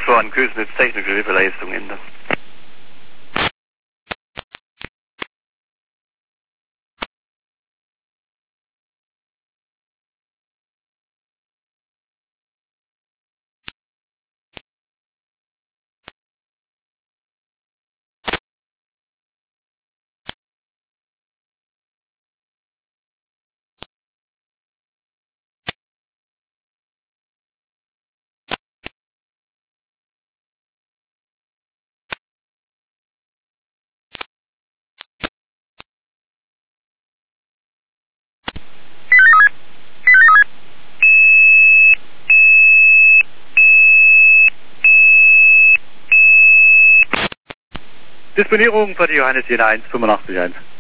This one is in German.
Fahren, Kösnitz, technische Hilfeleistung, Ende. Disponierung für die Johannes Jena 1, 85.1.